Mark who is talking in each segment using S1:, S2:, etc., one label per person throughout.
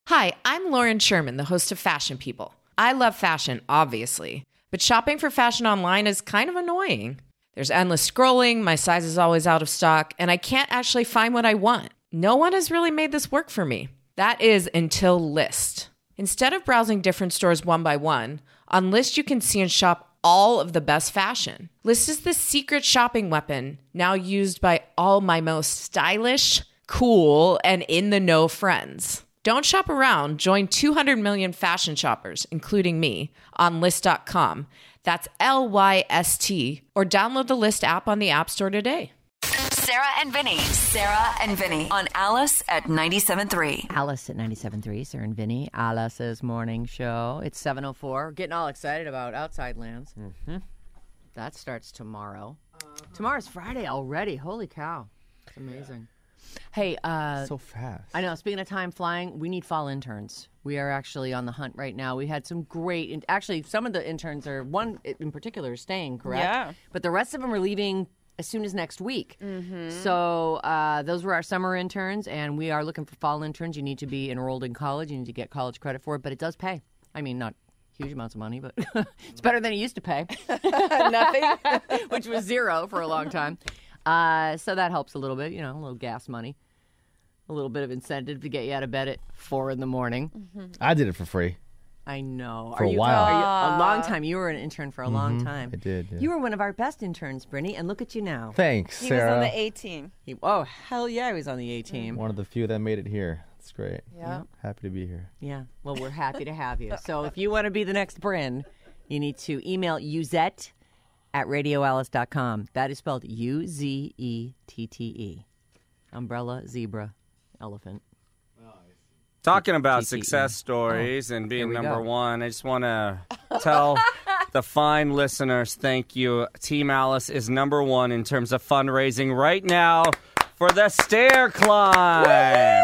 S1: Hi, I'm Lauren Sherman, the host of Fashion People. I love fashion, obviously, but shopping for fashion online is kind of annoying. There's endless scrolling, my size is always out of stock, and I can't actually find what I want. No one has really made this work for me. That is until Lyst. Instead of browsing different stores one by one, on Lyst you can see and shop all of the best fashion. Lyst is the secret shopping weapon now used by all my most stylish, cool, and in-the-know friends. Don't shop around. Join 200 million fashion shoppers, including me, on Lyst.com. That's Lyst, or download the Lyst app on the App Store today.
S2: Sarah and Vinny. Sarah and Vinny on Alice at 97.3.
S3: Alice at 97.3, Sarah and Vinny. Alice's morning show. It's 7:04. Getting all excited about Outside Lands. Mm-hmm. That starts tomorrow. Tomorrow's Friday already. Holy cow. It's amazing. Hey,
S4: so fast.
S3: I know. Speaking of time flying, we need fall interns. We are actually on the hunt right now. We had some great, actually, some of the interns are, one in particular is staying, correct?
S5: Yeah.
S3: But the rest of them are leaving as soon as next week.
S5: Mm-hmm.
S3: So those were our summer interns, and we are looking for fall interns. You need to be enrolled in college. You need to get college credit for it, but it does pay. I mean, not huge amounts of money, but it's better than it used to pay.
S5: Nothing.
S3: Which was zero for a long time. So that helps a little bit, a little gas money. A little bit of incentive to get you out of bed at 4 a.m.
S5: Mm-hmm.
S4: I did it for free.
S3: I know.
S4: For a while.
S3: A long time. You were an intern for a long time.
S4: I did, yeah.
S3: You were one of our best interns, Brittany, and look at you now.
S4: Thanks,
S5: He
S4: Sarah.
S5: was on the A team.
S3: Oh, hell yeah, he was on the A team.
S4: One of the few that made it here. It's great.
S5: Yeah.
S4: Happy to be here.
S3: Yeah. Well, we're happy to have you. So if you want to be the next Bryn, you need to email Uzette at radioalice.com. That is spelled Uzette. Umbrella, zebra, elephant.
S6: Talking about
S3: TTE.
S6: success stories and being
S3: Here we
S6: number
S3: go.
S6: one, I just want to tell the fine listeners, thank you. Team Alice is number one in terms of fundraising right now for the stair climb.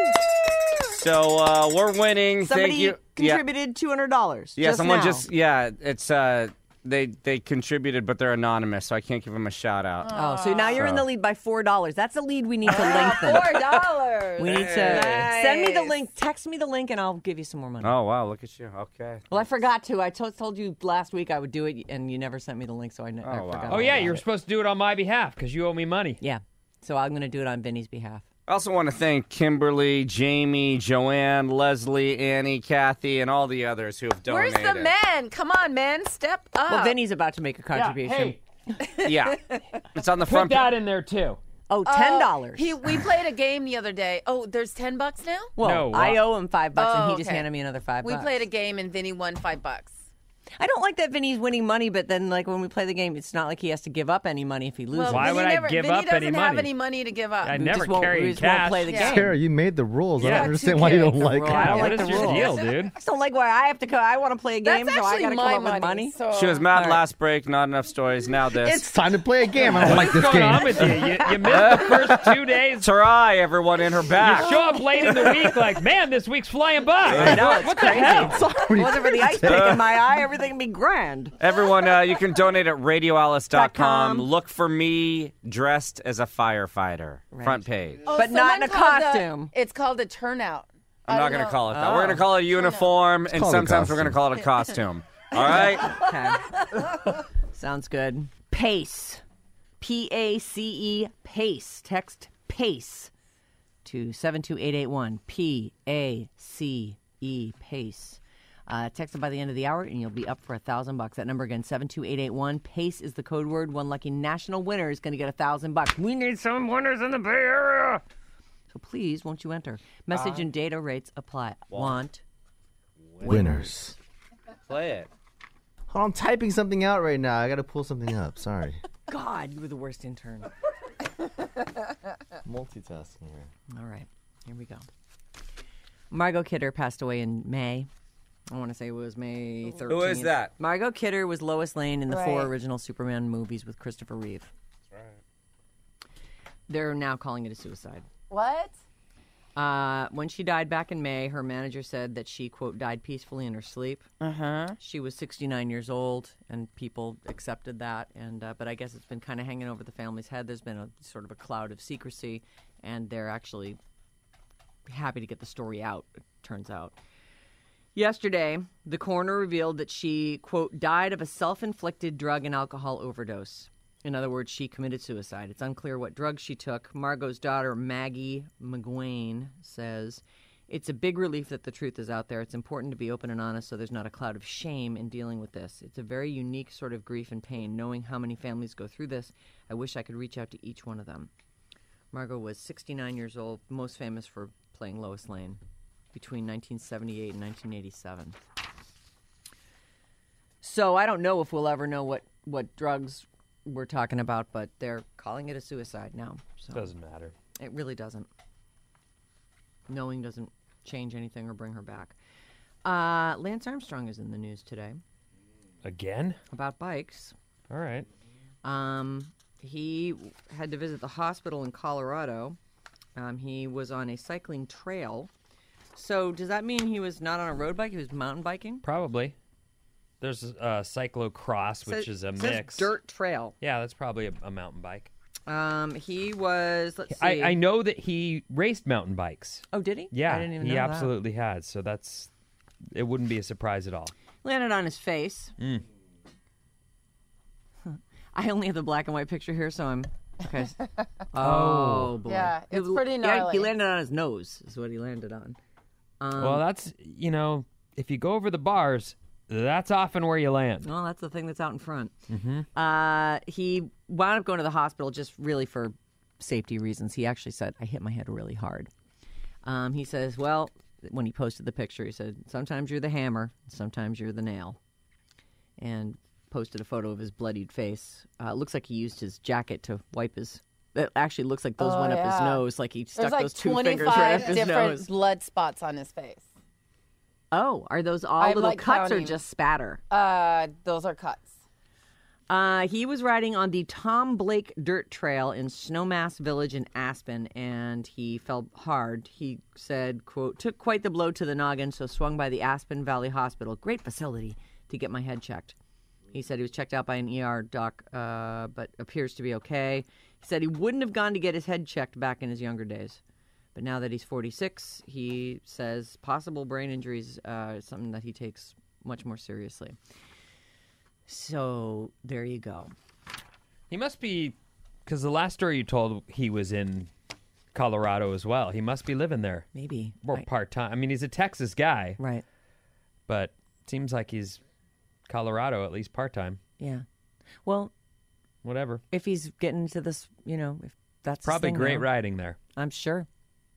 S6: So we're winning.
S3: Somebody
S6: Thank you.
S3: contributed $200.
S6: Yeah, someone
S3: now.
S6: it's they contributed, but they're anonymous, so I can't give them a shout out.
S3: Oh, so now you're in the lead by $4. That's a lead we need to lengthen.
S5: $4.
S3: We need to send me the link, text me the link, and I'll give you some more money.
S6: Oh, wow, look at you. Okay.
S3: Well, I forgot to. I told you last week I would do it, and you never sent me the link, so I
S6: wow.
S3: forgot.
S7: Oh, yeah,
S3: about
S7: you were
S3: it.
S7: supposed to do it on my behalf because you owe me money.
S3: Yeah, so I'm going to do it on Vinny's behalf.
S6: I also want to thank Kimberly, Jamie, Joanne, Leslie, Annie, Kathy, and all the others who have
S5: Where's
S6: donated.
S5: the men? Come on, men. Step up.
S3: Well, Vinny's about to make a contribution.
S7: Hey,
S6: Yeah. It's on the
S7: put
S6: front
S7: that in there, too.
S3: Oh, $10.
S5: We played a game the other day. Oh, there's $10 now?
S3: Well,
S7: No,
S3: I owe him $5, and
S5: Oh,
S3: he just
S5: okay.
S3: handed me another $5.
S5: We played a game and Vinny won $5.
S3: I don't like that Vinny's winning money, but then like when we play the game, it's not like he has to give up any money if he loses.
S7: Why would I give
S5: Vinny
S7: up
S5: doesn't
S7: any
S5: have
S7: money?
S5: any money to give up.
S7: I
S3: We
S7: never
S3: just won't-
S7: carry
S3: we
S7: in
S3: just won't
S7: cash.
S3: play the
S5: Yeah.
S3: game.
S4: Sarah, you made the rules. I
S7: Yeah,
S4: don't understand why you don't
S3: the
S4: like
S3: rules.
S4: it.
S3: I don't
S7: Yeah,
S3: like
S7: what
S3: the
S7: is your
S3: rules.
S7: deal, dude?
S3: I just don't like why I have to. I want to play a game,
S5: That's
S3: so I
S5: actually
S3: got to
S5: my
S3: come up with money.
S5: So
S6: She was mad last break, not enough stories. Now this.
S4: It's time to play a game. I don't like this
S7: What's going on
S4: game.
S7: with you? You missed the first 2 days.
S6: Tarai, everyone in her back.
S7: You show up late in the week like, man, this week's flying by.
S3: I know, it's
S7: what
S3: crazy.
S7: the hell?
S4: Sorry.
S3: If it wasn't for the ice pick in my eye, everything would be grand.
S6: Everyone, you can donate at radioalice.com.
S3: .com.
S6: Look for me dressed as a firefighter. Front page.
S3: But not in a
S5: someone called
S3: costume.
S5: It's called a turnout.
S6: I'm not going to call it that. We're going to call it a uniform, and
S4: called a
S6: sometimes we're going to call it a costume. All right?
S3: Okay. Sounds good. PACE. P-A-C-E, PACE. Text PACE to 72881. P-A-C-E, PACE. Text it by the end of the hour, and you'll be up for $1,000. That number again, 72881. PACE is the code word. One lucky national winner is going to get $1,000. We need some winners in the Bay Area. So please, won't you enter? Message and data rates apply. Want
S4: Winners.
S6: Play it.
S4: Hold on, I'm typing something out right now. I got to pull something up. Sorry.
S3: God, you were the worst intern.
S4: Multitasking here.
S3: All right, here we go. Margot Kidder passed away in May. I want to say it was May 13th.
S6: Who is that?
S3: Margot Kidder was Lois Lane in the
S5: Right.
S3: 4 original Superman movies with Christopher Reeve.
S6: That's right.
S3: They're now calling it a suicide.
S5: What?
S3: When she died back in May, her manager said that she, quote, died peacefully in her sleep. She was 69 years old, and people accepted that. And but I guess it's been kind of hanging over the family's head. There's been a sort of a cloud of secrecy, and they're actually happy to get the story out. turns out. Yesterday, the coroner revealed that she, quote, died of a self-inflicted drug and alcohol overdose. In other words, she committed suicide. It's unclear what drugs she took. Margot's daughter, Maggie McGuane, says, it's a big relief that the truth is out there. It's important to be open and honest so there's not a cloud of shame in dealing with this. It's a very unique sort of grief and pain. Knowing how many families go through this, I wish I could reach out to each one of them. Margot was 69 years old, most famous for playing Lois Lane between 1978 and 1987. So I don't know if we'll ever know what drugs we're talking about, but they're calling it a suicide now. So
S7: Doesn't matter.
S3: it really doesn't. Knowing doesn't change anything or bring her back. Lance Armstrong is in the news today
S7: Again?
S3: about bikes.
S7: All right.
S3: He had to visit the hospital in Colorado. He was on a cycling trail. So does that mean he was not on a road bike? He was mountain biking?
S7: Probably. There's cyclocross, which is a
S3: Says
S7: mix.
S3: dirt trail.
S7: Yeah, that's probably a mountain bike.
S3: He was, let's see.
S7: I know that he raced mountain bikes.
S3: Oh, did he?
S7: Yeah,
S3: I didn't even
S7: he
S3: know that.
S7: absolutely has. So it wouldn't be a surprise at all.
S3: Landed on his face. I only have the black and white picture here, so I'm... Okay. Oh, boy.
S5: Yeah, it's
S3: He-
S5: pretty
S3: yeah,
S5: gnarly.
S3: he landed on his nose, is what he landed on.
S7: Well, that's, if you go over the bars, that's often where you land.
S3: Well, that's the thing that's out in front. Mm-hmm. He wound up going to the hospital just really for safety reasons. He actually said, I hit my head really hard. He says, well, when he posted the picture, he said, sometimes you're the hammer, sometimes you're the nail. And posted a photo of his bloodied face. It looks like he used his jacket to wipe his... It actually looks like those went up his nose, like he stuck
S5: There's like
S3: those two fingers right up
S5: 25
S3: his
S5: different
S3: nose.
S5: blood spots on his face.
S3: Oh, are those all
S5: I'm,
S3: little
S5: like,
S3: cuts or
S5: counting.
S3: just spatter?
S5: Those are cuts.
S3: He was riding on the Tom Blake Dirt Trail in Snowmass Village in Aspen, and he fell hard. He said, quote, took quite the blow to the noggin, so swung by the Aspen Valley Hospital, great facility, to get my head checked. He said he was checked out by an ER doc, but appears to be okay. He said he wouldn't have gone to get his head checked back in his younger days. But now that he's 46, he says possible brain injuries is something that he takes much more seriously. So there you go.
S7: He must be, because the last story you told, he was in Colorado as well. He must be living there.
S3: Maybe.
S7: Or part-time. I mean, he's a Texas guy,
S3: Right.
S7: but it seems like he's Colorado, at least part-time.
S3: Yeah. Well,
S7: Whatever.
S3: if he's getting into this, if that's his
S7: Probably
S3: thing
S7: great
S3: now,
S7: riding there.
S3: I'm sure.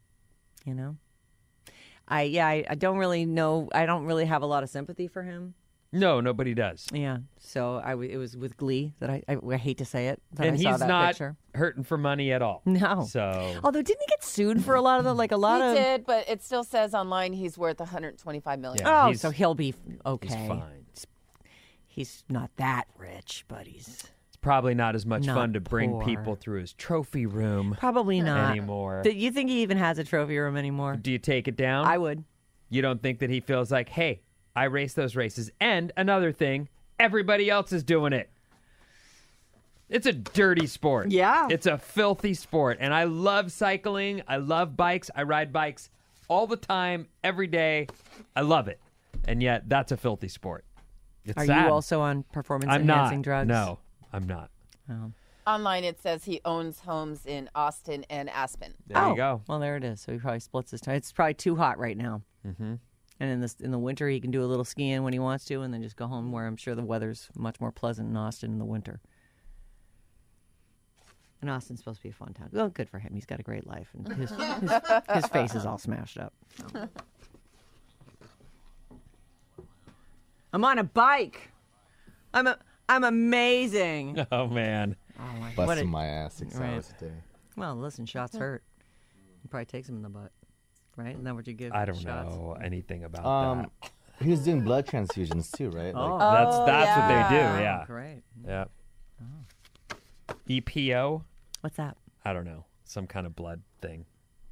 S3: I don't really know. I don't really have a lot of sympathy for him.
S7: No, nobody does.
S3: Yeah. So it was with glee that I hate to say it. That
S7: And
S3: I saw
S7: he's
S3: that
S7: not
S3: picture.
S7: hurting for money at all.
S3: No.
S7: So,
S3: Although, didn't he get sued for a lot of the, like a lot
S5: He
S3: of?
S5: did, but it still says online he's worth $125 million.
S7: Yeah.
S3: Oh,
S7: he's-
S3: so he'll be okay.
S7: he's fine.
S3: He's not that rich, but he's
S7: It's probably not as much
S3: Not
S7: fun to bring
S3: poor.
S7: people through his trophy room
S3: probably not
S7: anymore.
S3: Do you think he even has a trophy room anymore?
S7: Do you take it down?
S3: I would.
S7: You don't think that he feels like, hey, I raced those races. And another thing, everybody else is doing it. It's a dirty sport.
S3: Yeah.
S7: It's a filthy sport. And I love cycling. I love bikes. I ride bikes all the time, every day. I love it. And yet, that's a filthy sport. It's
S3: Are
S7: sad.
S3: you also on performance
S7: I'm
S3: enhancing
S7: not.
S3: drugs?
S7: No, I'm not.
S5: Online it says he owns homes in Austin and Aspen.
S7: There you go.
S3: Well, there it is. So he probably splits his time. It's probably too hot right now. Mm-hmm. And in the winter, he can do a little skiing when he wants to, and then just go home where I'm sure the weather's much more pleasant in Austin in the winter. And Austin's supposed to be a fun town. Well, good for him. He's got a great life, and his face is all smashed up. So. I'm on a bike. I'm amazing.
S7: Oh, man.
S4: Busting my ass 6
S3: Right.
S4: hours a day.
S3: Well, listen, shots hurt. It probably takes him in the butt, right? Isn't that what you give?
S7: I don't
S3: shots?
S7: know anything about that.
S4: He was doing blood transfusions too, right?
S3: Oh.
S7: That's what they do,
S5: yeah.
S7: yeah.
S3: Great.
S7: Yeah. EPO?
S3: What's that?
S7: I don't know. Some kind of blood thing.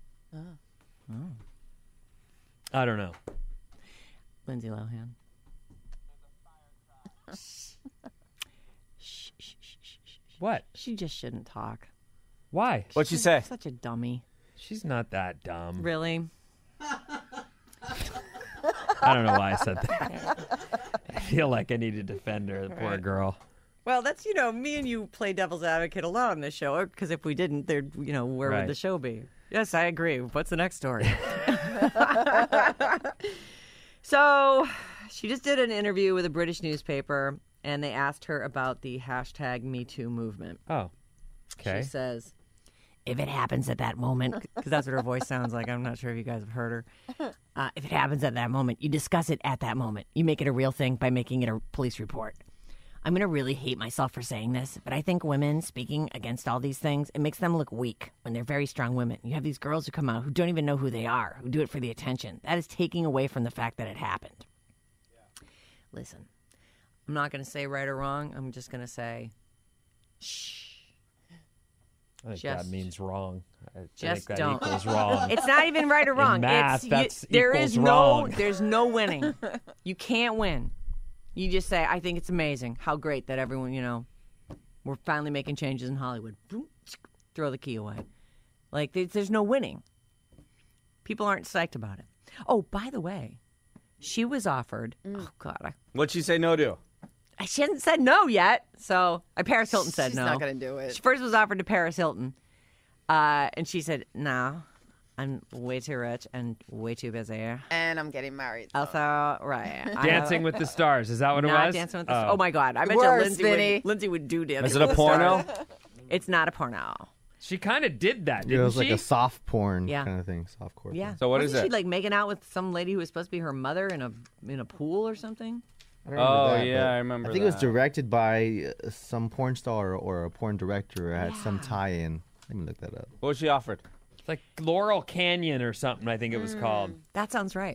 S7: I don't know.
S3: Lindsay Lohan. Shh.
S7: What?
S3: She just shouldn't talk.
S7: Why?
S6: What'd you say?
S3: Such a dummy.
S7: She's not that dumb.
S3: Really?
S7: I don't know why I said that. I feel like I need to defend her, the poor girl.
S3: Well, that's, me and you play devil's advocate a lot on this show, because if we didn't, there'd, where
S7: Right.
S3: would the show be? Yes, I agree. What's the next story? So she just did an interview with a British newspaper, and they asked her about the hashtag #MeToo movement.
S7: Oh, okay.
S3: She says, if it happens at that moment, because that's what her voice sounds like. I'm not sure if you guys have heard her. If it happens at that moment, you discuss it at that moment. You make it a real thing by making it a police report. I'm going to really hate myself for saying this, but I think women speaking against all these things, it makes them look weak when they're very strong women. You have these girls who come out who don't even know who they are, who do it for the attention. That is taking away from the fact that it happened. Yeah. Listen, I'm not going to say right or wrong. I'm just going to say, shh.
S7: I think
S3: Just-
S7: that means wrong. I
S3: just
S7: think that
S3: don't.
S7: equals wrong.
S3: It's not even right or wrong.
S7: In math, that's
S3: there
S7: equals
S3: is
S7: wrong.
S3: there's no winning. You can't win. You just say, I think it's amazing how great that everyone, we're finally making changes in Hollywood. Boom, throw the key away. Like, there's no winning. People aren't psyched about it. Oh, by the way, she was offered, oh, God,
S6: What'd she say no to?
S3: she hasn't said no yet. So Paris Hilton said
S5: She's
S3: no.
S5: not going to do it.
S3: She first was offered to Paris Hilton, and she said, no, I'm way too rich and way too busy.
S5: And I'm getting married. so.
S3: Also, right.
S7: Dancing with the Stars. Is that what it
S3: Not
S7: was?
S3: Dancing with the Stars. Oh, my God. I bet you
S5: Worse, Vinny.
S3: Lindsay would do Dancing
S6: Is it
S3: with
S6: a
S3: the
S6: porno?
S3: Stars. It's not a porno.
S7: She kind of did that,
S4: It
S7: didn't
S4: was like
S7: she?
S4: a soft porn
S3: Yeah.
S4: kind of thing, soft core.
S3: Yeah.
S6: So what
S3: Wasn't
S6: is
S3: she
S6: it?
S3: like making out with some lady who was supposed to be her mother in a pool or something?
S4: I don't remember
S6: Oh,
S4: that,
S6: yeah,
S4: but
S6: I remember
S4: I think it was
S6: that.
S4: directed by some porn star or a porn director. It had some tie-in. Let me look that up.
S6: What was she offered?
S7: It's like Laurel Canyon or something, I think it was called.
S3: That sounds right.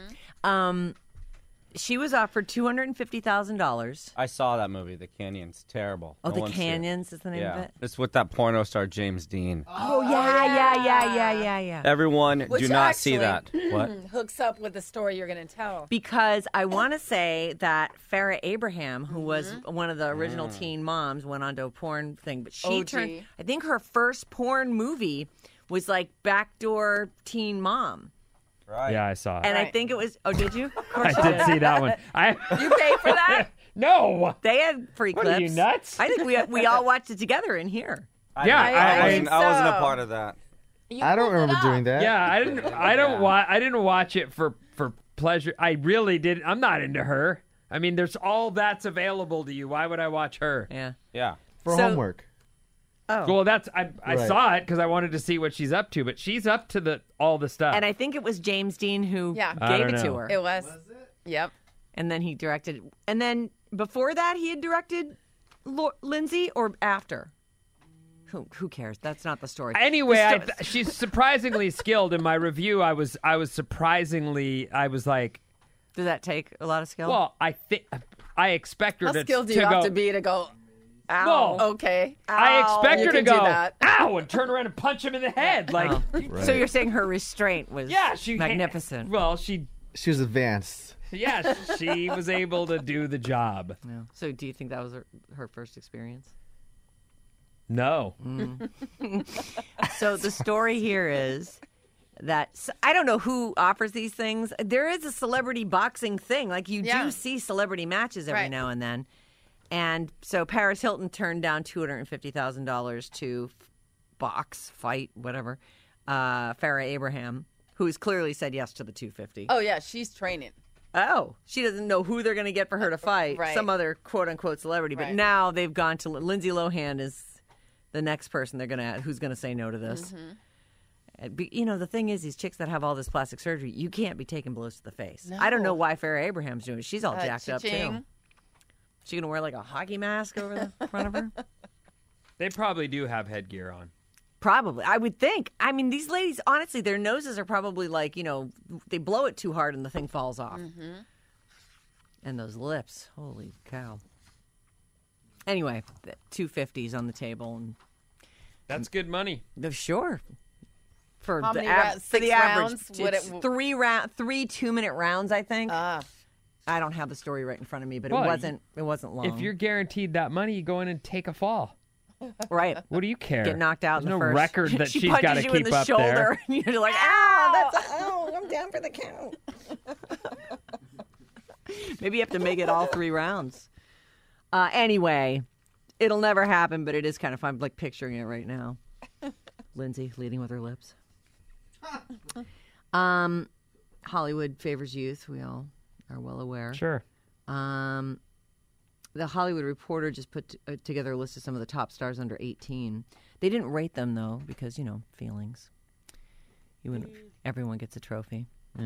S3: She was offered $250,000.
S6: I saw that movie, The Canyon's terrible.
S3: Oh,
S6: No
S3: The
S6: one's seen it.
S3: Canyons is the name of
S6: Yeah,
S3: it?
S6: it's with that porno star James Dean.
S3: Oh, yeah.
S6: Everyone,
S5: Which
S6: do not see that.
S5: actually
S6: What?
S5: hooks up with the story you're going to tell.
S3: Because I want to say that Farrah Abraham, who was one of the original teen moms, went on to a porn thing. But she
S5: OG.
S3: turned, I think her first porn movie was like Backdoor Teen Mom.
S6: Right.
S7: Yeah, I saw it.
S3: And I
S5: Right.
S3: think it was, oh, did you? Of course
S7: I
S3: you
S7: did see that one.
S3: You paid for that?
S7: No.
S3: They had free
S7: What
S3: clips.
S7: are you, nuts?
S3: I think we all watched it together in here.
S7: Yeah,
S6: I wasn't a
S5: so.
S6: part of that.
S4: I don't remember doing that.
S7: Yeah, I didn't watch it for pleasure. I really did. I'm not into her. I mean, there's all that's available to you. Why would I watch her?
S3: Yeah.
S6: Yeah.
S4: For
S3: So-
S4: homework.
S7: Well, that's I
S4: Right.
S7: saw it because I wanted to see what she's up to, but she's up to all the stuff.
S3: And I think it was James Dean who
S5: Yeah.
S7: I
S3: gave
S7: don't
S3: it to
S7: know.
S3: her.
S5: It was. Yep.
S3: And then he directed. And then before that, he had directed Lindsay, or after? Who cares? That's not the story.
S7: Anyway,
S3: The sto-
S7: she's surprisingly skilled. In my review, I was like,
S3: Does that take a lot of skill?
S7: well, I expect her
S5: How
S7: to
S5: skilled do
S7: to
S5: you
S7: go.
S5: have to be to go, ow,
S7: Well,
S5: okay.
S7: I expect
S5: You
S7: her to
S5: can do
S7: go,
S5: that.
S7: ow, and turn around and punch him in the head. Like,
S3: So you're saying her restraint was
S7: yeah, she
S3: magnificent.
S7: Well, she
S4: She was advanced.
S7: was able to do the job.
S3: Yeah. So do you think that was her first experience?
S7: No.
S3: So the story here is that I don't know who offers these things. There is a celebrity boxing thing. Like you
S5: Yeah.
S3: do see celebrity matches every
S5: Right.
S3: now and then. And so Paris Hilton turned down $250,000 to fight, whatever. Farrah Abraham, who's clearly said yes to the $250.
S5: Oh, yeah, she's training.
S3: Oh, she doesn't know who they're going to get for her to fight.
S5: Right.
S3: Some other quote unquote celebrity. But
S5: Right.
S3: now they've gone to Lindsay Lohan is the next person who's going to say no to this. You know, the thing is, these chicks that have all this plastic surgery, you can't be taking blows to the face. I don't know why Farrah Abraham's doing it. She's all jacked up too.
S5: cha-ching.
S3: She going to wear like a hockey mask over the front of her?
S7: They probably do have headgear on.
S3: Probably. I would think. I mean, these ladies, honestly, their noses are probably like, they blow it too hard and the thing falls off. And those lips. Holy cow. Anyway, the 250s on the table. And
S7: That's good money.
S3: sure. For
S5: How
S3: the,
S5: many
S3: av-
S5: rounds?
S3: for the
S5: 6
S3: average.
S5: rounds? Would
S3: It's
S5: it-
S3: three 2-minute rounds, I think. I don't have the story right in front of me, but
S7: Well,
S3: it wasn't long.
S7: If you're guaranteed that money, you go in and take a fall.
S3: right.
S7: What do you care?
S3: Get knocked out
S7: There's
S3: in the
S7: no
S3: first.
S7: record that
S3: she
S7: she's
S3: punches
S7: got to
S3: you in
S7: keep
S3: the
S7: up
S3: shoulder,
S7: there.
S3: and you're like, ow, I'm down for the count. Maybe you have to make it all 3 rounds. Anyway, it'll never happen, but it is kind of fun. I'm like picturing it right now. Lindsay leading with her lips. Hollywood favors youth. We all are well aware.
S7: Sure.
S3: The Hollywood Reporter just put together a list of some of the top stars under 18. They didn't rate them, though, because, feelings. Everyone gets a trophy.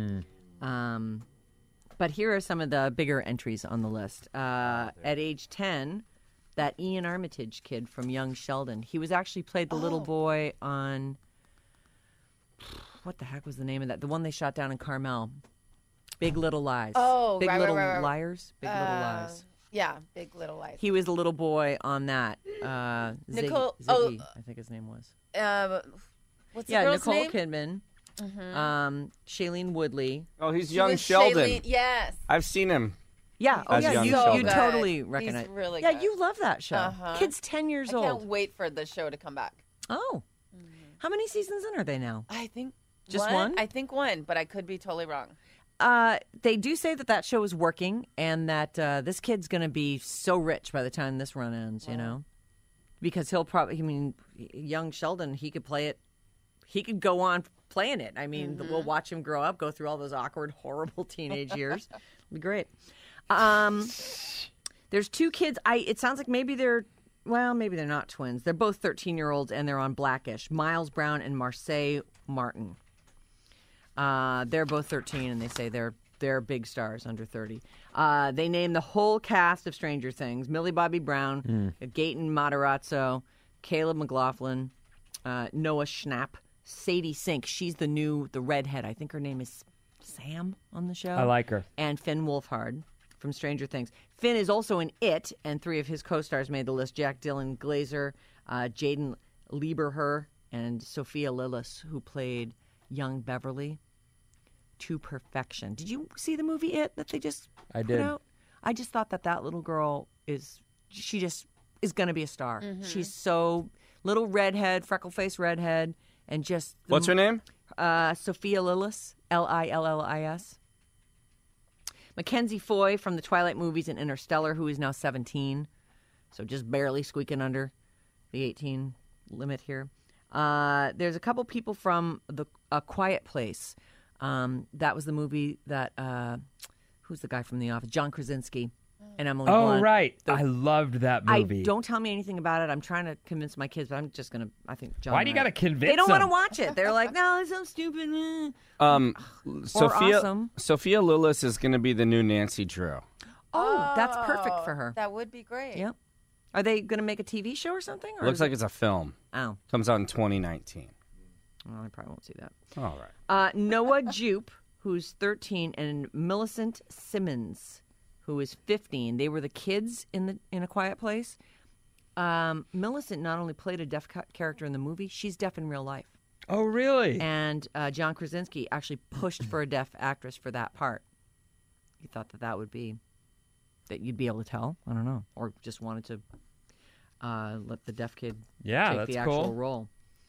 S3: But here are some of the bigger entries on the list. At age 10, that Ian Armitage kid from Young Sheldon, he was actually played the little boy on, what the heck was the name of that? The one they shot down in Carmel. Big Little Lies.
S5: Oh,
S3: Big
S5: right,
S3: Little
S5: right.
S3: Liars? Big Little Lies.
S5: Yeah, Big Little Lies.
S3: He was the little boy on that.
S5: Nicole-
S3: Ziggy, I think his name was.
S5: What's the girl's
S3: Nicole
S5: name?
S3: Kidman. Shailene Woodley.
S6: Oh, he's
S5: She
S6: young
S5: was
S6: Sheldon.
S5: Shailene- Yes.
S6: I've seen him.
S3: Yeah,
S6: As young Sheldon.
S3: you
S5: good.
S3: totally recognize.
S5: He's really
S3: yeah,
S5: good.
S3: you love that show.
S5: Uh-huh.
S3: Kid's 10 years
S5: I
S3: old.
S5: can't wait for the show to come back.
S3: Oh, how many seasons in are they now?
S5: I think
S3: Just one?
S5: I think one, but I could be totally wrong.
S3: They do say that show is working, and that this kid's going to be so rich by the time this run ends. Because he'll probably. I mean, young Sheldon, he could play it. He could go on playing it. I mean, we'll watch him grow up, go through all those awkward, horrible teenage years. It'll be great. There's 2 kids. It sounds like maybe they're not twins. They're both 13-year-olds, and they're on Blackish. Miles Brown and Marseille Martin. They're both 13, and they say they're big stars under 30. They named the whole cast of Stranger Things: Millie Bobby Brown, Gaten Matarazzo, Caleb McLaughlin, Noah Schnapp, Sadie Sink. She's the redhead. I think her name is Sam on the show.
S7: I like her.
S3: And Finn Wolfhard from Stranger Things. Finn is also in It, and 3 of his co-stars made the list: Jack Dylan Glazer, Jaden Lieberher, and Sophia Lillis, who played young Beverly to perfection. Did you see the movie It that they just
S7: I
S3: put
S7: did.
S3: out? I just thought that little girl is going to be a star. She's so little redhead, freckle-faced redhead, and just
S6: What's her name?
S3: Sophia Lillis, Lillis. Mackenzie Foy from the Twilight movies and Interstellar, who is now 17, so just barely squeaking under the 18 limit here. There's a couple people from A Quiet Place. That was the movie that who's the guy from The Office? John Krasinski and Emily Blunt.
S7: Oh, right. I loved that movie.
S3: Don't tell me anything about it. I'm trying to convince my kids, but I'm just gonna. I think John.
S7: Why do you got to convince
S3: They don't want to
S7: them?
S3: watch it. They're like, no, it's so stupid.
S6: Sophia
S3: awesome.
S6: Sophia Lillis is going to be the new Nancy Drew.
S3: Oh, that's perfect for her.
S5: That would be great.
S3: Yep. Are they going to make a TV show or something? Or
S6: Looks
S3: is
S6: like
S3: it-
S6: it's a film.
S3: Oh,
S6: Comes out in 2019.
S3: well, I probably won't see that.
S6: All right.
S3: Noah Jupe, who's 13, and Millicent Simmons, who is 15. They were the kids in A Quiet Place. Millicent not only played a deaf character in the movie, she's deaf in real life.
S7: Oh, really?
S3: And John Krasinski actually pushed for a deaf actress for that part. He thought that would be, that you'd be able to tell. I don't know. Or just wanted to let the deaf kid
S7: Yeah,
S3: take
S7: that's
S3: the actual
S7: cool.
S3: role.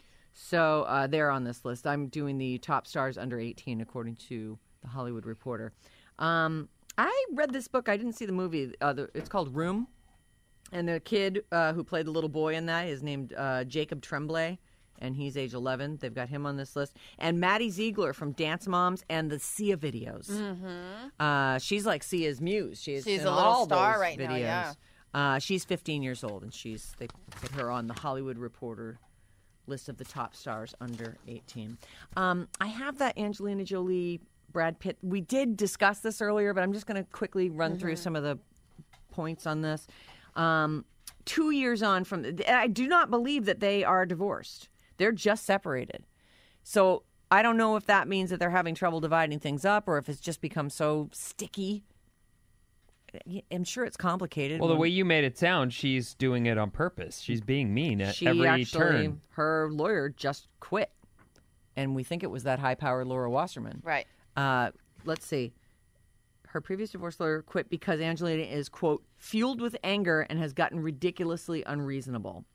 S3: So they're on this list. I'm doing the top stars under 18 according to The Hollywood Reporter. I read this book. I didn't see the movie. It's called Room. And the kid who played the little boy in that is named Jacob Tremblay, and he's age 11. They've got him on this list. And Maddie Ziegler from Dance Moms and the Sia videos. Mm-hmm. She's like Sia's muse. She's
S5: She's
S3: in
S5: a little
S3: all
S5: star
S3: those
S5: right now,
S3: videos.
S5: yeah.
S3: She's 15 years old, and they put her on the Hollywood Reporter list of the top stars under 18. I have that Angelina Jolie, Brad Pitt. We did discuss this earlier, but I'm just going to quickly run through some of the points on this. 2 years on from, I do not believe that they are divorced. They're just separated. So I don't know if that means that they're having trouble dividing things up or if it's just become so sticky. I'm sure it's complicated.
S7: Well, the way you made it sound, she's doing it on purpose. She's being mean at
S3: she
S7: every
S3: actually,
S7: turn.
S3: her lawyer just quit. And we think it was that high-powered Laura Wasserman.
S5: Right.
S3: Let's see. Her previous divorce lawyer quit because Angelina is, quote, fueled with anger and has gotten ridiculously unreasonable.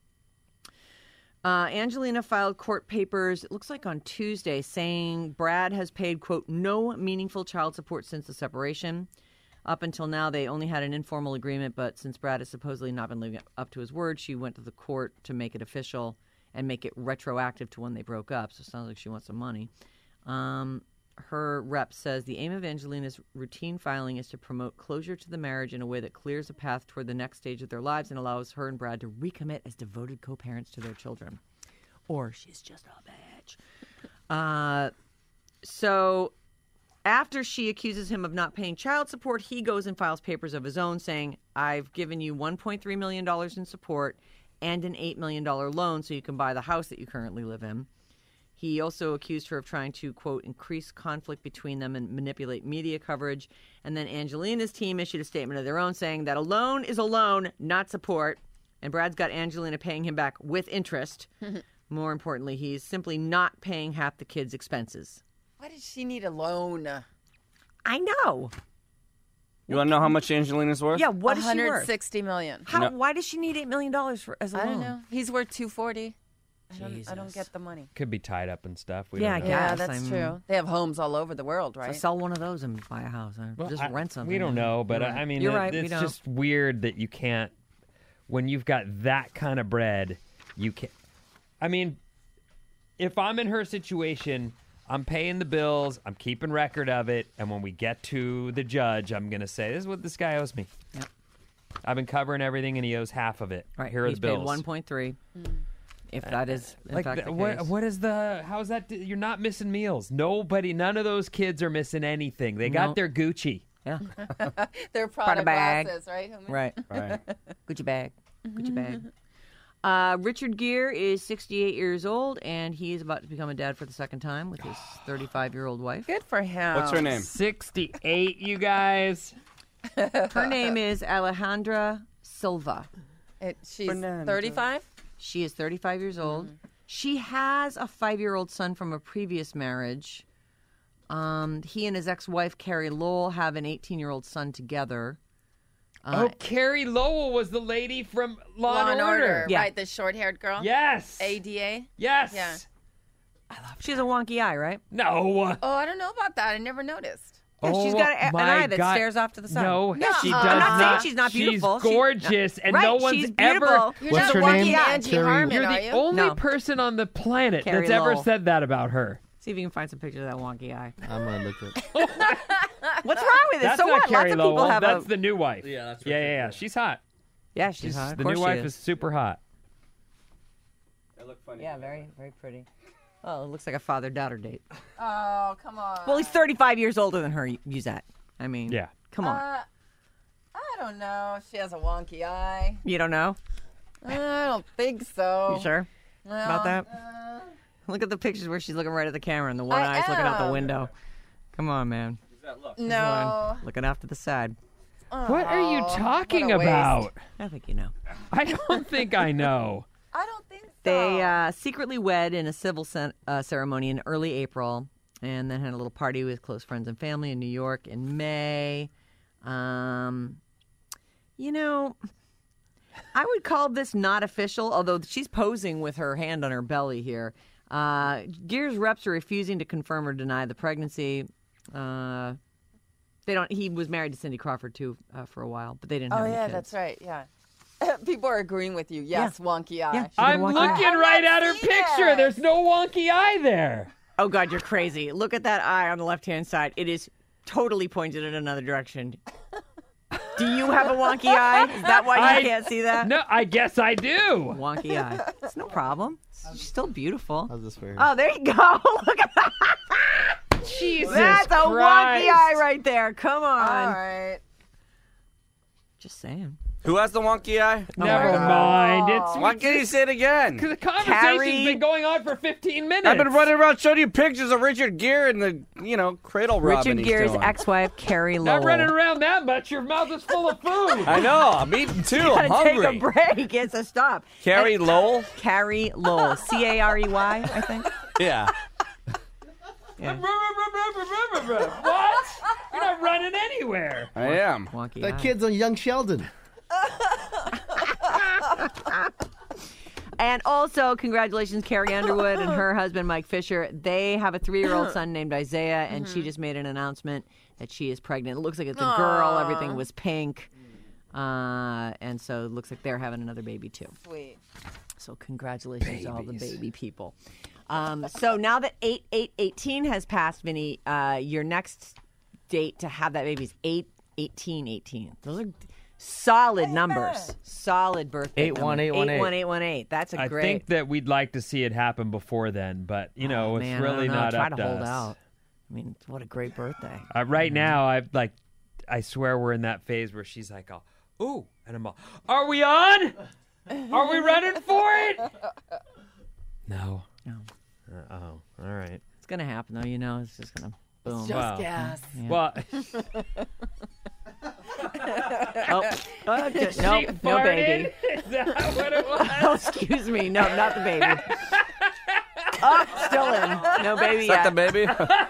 S3: Angelina filed court papers, it looks like on Tuesday, saying Brad has paid, quote, no meaningful child support since the separation. Up until now, they only had an informal agreement, but since Brad has supposedly not been living up to his word, she went to the court to make it official and make it retroactive to when they broke up. So it sounds like she wants some money. Her rep says the aim of Angelina's routine filing is to promote closure to the marriage in a way that clears a path toward the next stage of their lives and allows her and Brad to recommit as devoted co-parents to their children. Or she's just a bitch. So after she accuses him of not paying child support, he goes and files papers of his own saying, I've given you $1.3 million in support and an $8 million loan so you can buy the house that you currently live in. He also accused her of trying to, quote, increase conflict between them and manipulate media coverage. And then Angelina's team issued a statement of their own saying that a loan is a loan, not support. And Brad's got Angelina paying him back with interest. More importantly, he's simply not paying half the kids' expenses.
S5: Why does she need a loan?
S3: I know.
S6: You want to know how much Angelina's worth?
S3: Yeah, what is she worth?
S5: $160 million.
S3: How? Why does she need $8 million as a loan?
S5: I don't know. He's worth $240. I don't get the money.
S7: Could be tied up and stuff. We
S3: Yeah,
S7: don't know.
S3: I
S5: Yeah,
S3: guess.
S5: that's
S3: I mean,
S5: true. They have homes all over the world,
S3: So
S5: right?
S3: sell one of those and buy a house. Or
S7: Well,
S3: just rent something.
S7: We don't know, but
S3: You're right.
S7: I mean,
S3: You're right, we
S7: it's
S3: don't.
S7: just weird that you can't, when you've got that kind of bread, you can't. I mean, if I'm in her situation, I'm paying the bills, I'm keeping record of it, and when we get to the judge, I'm going to say, this is what this guy owes me.
S3: Yep.
S7: I've been covering everything, and he owes half of it.
S3: Right.
S7: Here are
S3: He's
S7: the bills.
S3: paid 1.3. If that is in
S7: Like,
S3: fact the
S7: what,
S3: case.
S7: what is the, how is that, you're not missing meals. None of those kids are missing anything. They got
S3: No.
S7: their Gucci.
S3: Yeah.
S5: They're Prada
S3: bag.
S5: glasses, right?
S3: Right.
S6: Right.
S3: Gucci bag. Gucci bag. Richard Gere is 68 years old, and he is about to become a dad for the second time with his 35-year-old wife.
S5: Good for him.
S6: What's her name?
S7: 68, you guys.
S3: Her name is Alejandra Silva.
S5: She's 35?
S3: She is 35 years old. She has a 5-year-old son from a previous marriage. He and his ex-wife, Carrie Lowell, have an 18-year-old son together.
S7: Oh, Carrie Lowell was the lady from Law and Order.
S3: Yeah.
S5: Right, the short-haired girl?
S7: Yes.
S5: ADA?
S7: Yes.
S5: Yeah.
S3: She has a wonky eye, right?
S7: No.
S5: Oh, I don't know about that. I never noticed.
S3: Yeah, she's got an
S7: my
S3: eye that
S7: God.
S3: stares off to the side.
S7: No,
S5: No,
S7: she
S5: I'm
S7: does
S5: not
S3: saying she's not beautiful.
S7: She's gorgeous, and
S3: right,
S7: no one's
S3: she's
S7: ever.
S3: beautiful.
S5: You're
S4: What's
S5: not
S4: her
S5: a wonky
S4: name?
S5: Angie
S4: Carrie-
S5: Harmon,
S7: You're
S5: are
S7: the
S5: you?
S7: only
S3: No.
S7: person on the planet
S3: Carrie
S7: that's ever
S3: Lowell.
S7: said that about her.
S3: See if you can find some pictures of that wonky eye.
S4: I'm gonna look at.
S3: What's wrong with it?
S7: That's
S3: So
S7: not
S3: what?
S7: Carrie
S3: Lots of people
S7: Lowell.
S3: have
S7: That's
S3: a...
S7: the new wife.
S6: Yeah, that's
S7: yeah. She's hot.
S3: Yeah, she's hot. Of
S7: The
S3: course
S7: new
S3: she
S7: wife is super hot.
S6: They look funny.
S3: Yeah, very, very pretty. Oh, it looks like a father-daughter date.
S5: Oh, come on.
S3: Well, he's 35 years older than her, Yuzette. I mean,
S7: Yeah.
S3: come on.
S5: I don't know. She has a wonky eye.
S3: You don't know?
S5: I don't think so.
S3: You sure
S5: Well,
S3: about that? Look at the pictures where she's looking right at the camera and the one
S5: I
S3: eye's looking out the
S5: am.
S3: window. Come on, man.
S5: No.
S3: Looking off to the side.
S7: What are you talking
S5: what a waste.
S7: about?
S3: I think you know.
S7: I don't think I know.
S5: I don't think so.
S3: They secretly wed in a civil ceremony in early April and then had a little party with close friends and family in New York in May. You know, I would call this not official, although she's posing with her hand on her belly here. Gere's reps are refusing to confirm or deny the pregnancy. They don't. He was married to Cindy Crawford too for a while, but they didn't have
S5: Oh,
S3: any
S5: yeah,
S3: kids.
S5: that's right. Yeah. People are agreeing with you. Yes, wonky eye.
S3: Yeah. She got a
S7: I'm
S3: wonky
S7: looking
S3: eye.
S7: right at her
S5: seen
S7: picture.
S5: it.
S7: There's no wonky eye there.
S3: Oh, God, you're crazy. Look at that eye on the left-hand side. It is totally pointed in another direction. Do you have a wonky eye? Is that why you can't see that?
S7: No, I guess I do.
S3: Wonky eye. It's no problem. She's still beautiful.
S4: How's this for her?
S3: Oh, there you go. Look at that.
S7: Jesus
S3: That's a
S7: Christ.
S3: wonky eye right there. Come on.
S5: All right.
S3: Just saying.
S6: Who has the wonky eye?
S7: Never
S3: God.
S7: mind. It's
S6: Why can't you say it again?
S7: the conversation's
S3: Carrie-
S7: been going on for 15 minutes.
S6: I've been running around showing you pictures of Richard Gere and the, cradle robbing
S3: Richard
S6: he's
S3: Gere's
S6: doing.
S3: ex-wife, Carrie Lowell.
S7: Not running around that much. Your mouth is full of food.
S6: I know. I'm eating too. I'm
S3: Gotta take
S6: hungry.
S3: a break. It's a stop.
S6: Carrie Lowell?
S3: Carrie Lowell. C-A-R-E-Y, I think.
S6: Yeah.
S7: What? You're not running anywhere.
S6: I am.
S3: Wonky
S4: That
S3: eye.
S4: kid's on Young Sheldon.
S3: And also, congratulations, Carrie Underwood and her husband, Mike Fisher. They have a 3-year-old son named Isaiah, and she just made an announcement that she is pregnant. It looks like it's a girl. Everything was pink. And so it looks like they're having another baby, too.
S5: Sweet.
S3: So congratulations to all the baby people. So now that 8/8/18 has passed, Vinny, your next date to have that baby is 8/18/18. Those are solid numbers. Solid birthday.
S4: 8/1/8/18.
S3: 8/1/8/18. That's a
S7: I
S3: great.
S7: think that we'd like to see it happen before then, but it's
S3: Man, I
S7: really
S3: don't know.
S7: not
S3: Try
S7: up
S3: to hold
S7: us.
S3: out. I mean, what a great birthday.
S7: Right now, I swear we're in that phase where she's like, "Ooh," and I'm all, "Are we on? Are we running for it?" No. All right.
S3: It's gonna happen though. It's just gonna boom.
S7: Wow.
S5: Gas.
S7: Well,
S3: No baby.
S7: Is that what it was?
S3: Oh, excuse me. No, not the baby. Still in. No baby
S6: Is
S3: yet.
S6: that the baby?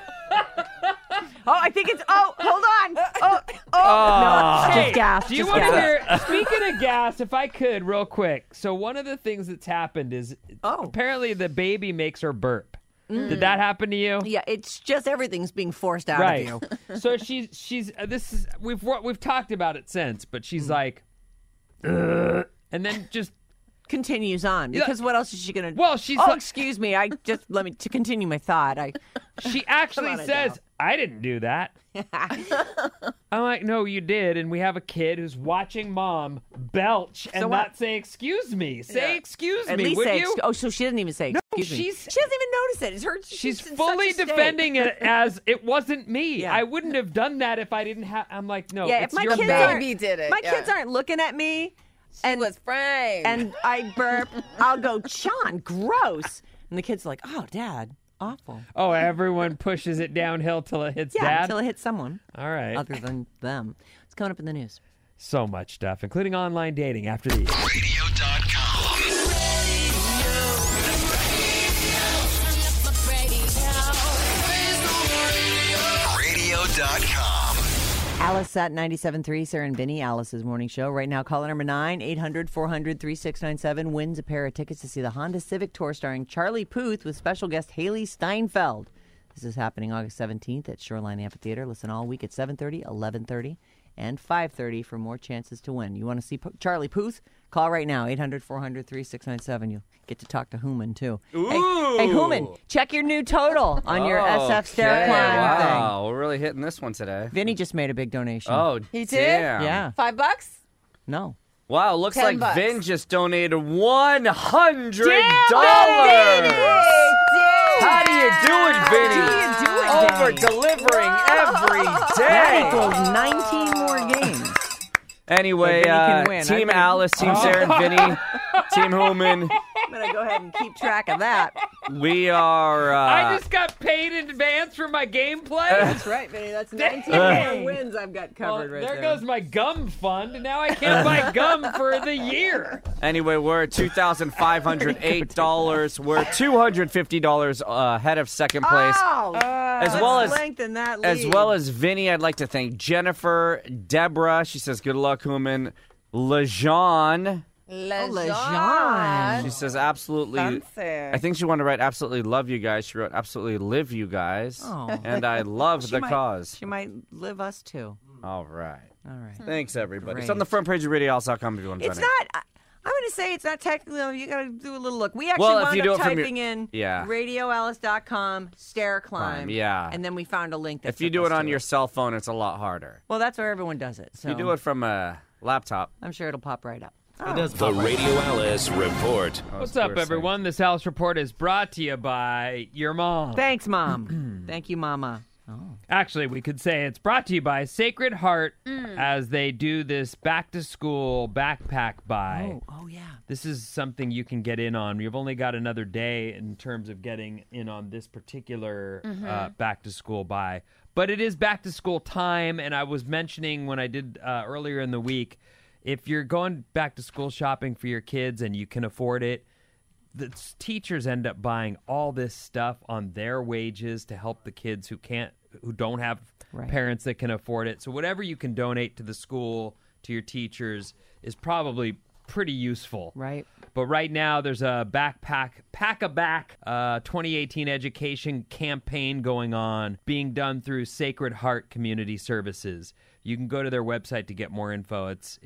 S3: I think it's. Oh, hold on. No,
S7: Hey,
S3: just gas.
S7: do you
S3: just
S7: want to
S3: gas.
S7: hear? Speaking of gas, if I could, real quick. So one of the things that's happened is apparently the baby makes her burp. Did that happen to you?
S3: Yeah, it's just everything's being forced out
S7: Right.
S3: of you.
S7: So she's this is we've talked about it since, but she's like, and then just
S3: Continues on because what else is she gonna?
S7: Well, she's
S3: Oh,
S7: like-
S3: excuse me. Let me to continue my thought.
S7: she actually
S3: on,
S7: says,
S3: Adele.
S7: "I didn't do that." I'm like, "No, you did." And we have a kid who's watching mom belch and
S3: So
S7: not
S3: what?
S7: say "excuse me." Say "excuse
S3: At
S7: me,"
S3: least
S7: would
S3: say.
S7: you?
S3: So she doesn't even say. Excuse me.
S7: she's-
S3: She doesn't even notice it. It's her.
S7: She's
S3: in
S7: fully
S3: such a state.
S7: defending it as it wasn't me.
S3: Yeah.
S7: I wouldn't have done that if I didn't have. I'm like, no,
S3: Yeah, if
S7: it's
S3: my
S7: your
S3: kids
S7: bad.
S3: aren't,
S5: Baby did it,
S3: my
S5: yeah.
S3: kids aren't looking at me,
S5: And was framed.
S3: and I burp, I'll go, Sean, gross. And the kids are like, oh, Dad, awful.
S7: Oh, everyone pushes it downhill till it hits
S3: Yeah,
S7: dad.
S3: until it hits someone
S7: All right.
S3: other than them. It's coming up in the news.
S7: So much stuff, including online dating after these.
S8: Radio.com. Radio.com.
S3: Alice at 97.3, Sarah and Vinny, Alice's morning show. Right now, caller number 9, 800-400-3697 wins a pair of tickets to see the Honda Civic Tour starring Charlie Puth with special guest Haley Steinfeld. This is happening August 17th at Shoreline Amphitheater. Listen all week at 7:30, 11:30, and 5:30 for more chances to win. You want to see Charlie Puth? Call right now, 800-400-3697. You'll get to talk to Hooman, too. Hey, Hooman, check your new total on your SF stair climb thing.
S6: Wow, we're really hitting this one today.
S3: Vinny just made a big donation.
S6: Oh,
S5: He did?
S6: damn.
S3: Yeah.
S5: $5?
S3: No.
S6: Wow, looks
S5: $10.
S6: like Vin just donated $100. How do you do it, Vinny? Over delivering every
S3: That
S6: day.
S3: equals 19 more games.
S6: Anyway,
S3: Vinny can win.
S6: Team
S3: I'm gonna-
S6: Alice, Team Sarah and Vinny, Team Hooman,
S3: I'm going to go ahead and keep track of that.
S6: we are...
S7: I just got paid in advance for my gameplay.
S3: That's right, Vinny. That's 19 more wins I've got
S7: Well,
S3: covered
S7: there goes my gum fund, and now I can't buy gum for the year.
S6: Anyway, we're at $2,508. We're $250 ahead of second place.
S3: Oh,
S6: as
S3: let's
S6: well as
S3: lengthen that lead.
S6: As well as Vinny, I'd like to thank Jennifer, Deborah. She says, good luck, Hooman. LeJean.
S3: LeJean.
S6: She says, absolutely.
S5: Fancy.
S6: I think she wanted to write, absolutely love you guys. She wrote, absolutely live you guys.
S3: Oh.
S6: And I love the cause.
S3: She might live us too.
S6: All right.
S3: All right.
S6: Thanks, everybody. It's
S3: Great.
S6: on the front page of RadioAllis.com if you want to
S3: It's
S6: join in.
S3: not. I'm going to say it's not technically. You got to do a little look. We actually
S6: Well, if
S3: wound
S6: you do
S3: up
S6: it from your-
S3: typing in
S6: Yeah.
S3: radioalice.com stair climb.
S6: Yeah.
S3: And then we found a link. That
S6: If you
S3: took
S6: do
S3: us
S6: it on
S3: to
S6: your cell phone, it's a lot harder.
S3: Well, that's where everyone does it. So
S6: If you do it from a laptop.
S3: I'm sure it'll pop right up.
S8: The Radio Alice Report.
S7: What's up, everyone? This Alice Report is brought to you by your mom.
S3: Thanks, Mom. Thank you, Mama.
S7: Actually, we could say it's brought to you by Sacred Heart as they do this back-to-school backpack buy.
S3: Oh, yeah.
S7: This is something you can get in on. You've only got another day in terms of getting in on this particular back-to-school buy. But it is back-to-school time, and I was mentioning when I did earlier in the week, if you're going back-to-school shopping for your kids and you can afford it, the teachers end up buying all this stuff on their wages to help the kids who don't have parents that can afford it. So whatever you can donate to the school, to your teachers, is probably pretty useful.
S3: Right.
S7: But right now, there's a Pack-a-Back 2018 education campaign going on, being done through Sacred Heart Community Services. You can go to their website to get more info. It's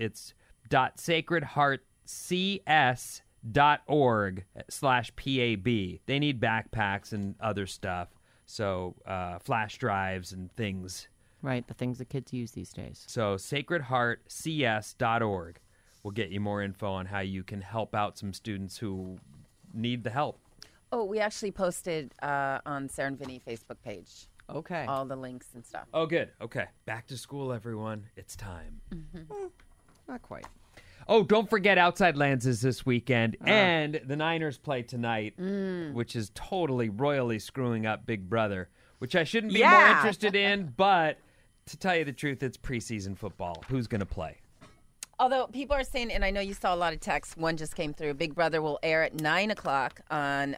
S7: sacredheartcs.org/PAB. They need backpacks and other stuff, so flash drives and things.
S3: Right, the things that kids use these days.
S7: So sacredheartcs.org will get you more info on how you can help out some students who need the help.
S5: Oh, we actually posted on Sarah and Vinny Facebook page
S3: Okay.
S5: all the links and stuff.
S7: Oh, good. Okay. Back to school, everyone. It's time.
S3: Not quite.
S7: Oh, don't forget Outside Lands is this weekend, and the Niners play tonight, which is totally royally screwing up Big Brother, which I shouldn't be more interested in, but to tell you the truth, it's preseason football. Who's going to play?
S5: Although people are saying, and I know you saw a lot of texts, one just came through, Big Brother will air at 9 o'clock on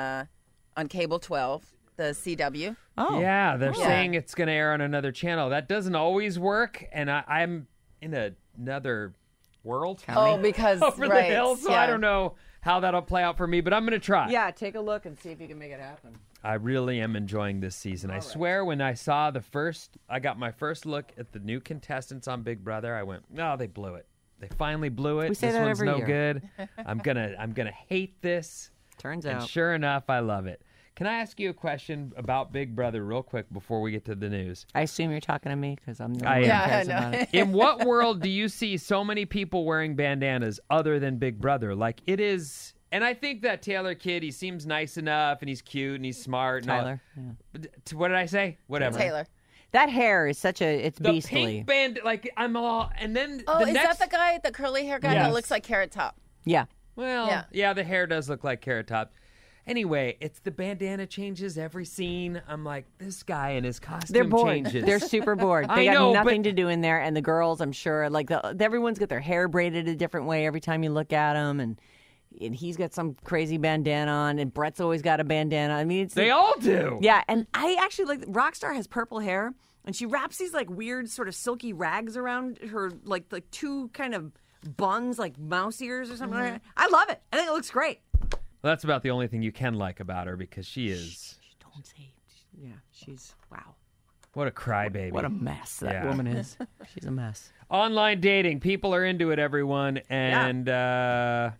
S5: Cable 12, the CW.
S3: Oh.
S7: Yeah, they're saying it's going to air on another channel. That doesn't always work, and I'm in another world.
S5: Oh, because,
S7: over the hill, so I don't know how that'll play out for me, but I'm going to try.
S3: Yeah, take a look and see if you can make it happen.
S7: I really am enjoying this season. I swear when I saw I got my first look at the new contestants on Big Brother, I went, no, they blew it. They finally blew it.
S3: We say
S7: this
S3: that
S7: one's
S3: every
S7: no
S3: year.
S7: good. I'm gonna hate this.
S3: Turns
S7: And
S3: out.
S7: sure enough, I love it. Can I ask you a question about Big Brother real quick before we get to the news?
S3: I assume you're talking to me because I'm the
S7: I
S3: one who
S7: am.
S3: cares about it.
S7: In what world do you see so many people wearing bandanas other than Big Brother? Like, it is... And I think that Taylor kid, he seems nice enough, and he's cute, and he's smart. And
S3: Tyler.
S7: what did I say? Whatever.
S5: Taylor.
S3: That hair is it's
S7: The
S3: beastly.
S7: pink band, like, I'm all... And then
S5: Oh,
S7: the
S5: is
S7: next...
S5: that the guy, the curly hair guy
S7: Yes.
S5: that looks like Carrot Top?
S3: Yeah.
S7: Well, yeah, the hair does look like Carrot Top. Anyway, it's the bandana changes every scene. I'm like, this guy and his costume
S3: They're bored.
S7: changes.
S3: They're super bored.
S7: I
S3: They got
S7: know,
S3: nothing
S7: but-
S3: to do in there. And the girls, I'm sure, like everyone's got their hair braided a different way every time you look at them. And he's got some crazy bandana on. And Brett's always got a bandana. I mean,
S7: They all do.
S3: Yeah, and I actually like Rockstar has purple hair, and she wraps these like weird sort of silky rags around her, like two kind of buns, like mouse ears or something like that. I love it. I think it looks great.
S7: Well, that's about the only thing you can like about her because she is...
S3: Don't say. Yeah, she's wow.
S7: What a crybaby.
S3: What a mess that
S7: Yeah.
S3: woman is. She's a mess.
S7: Online dating. People are into it, everyone. And a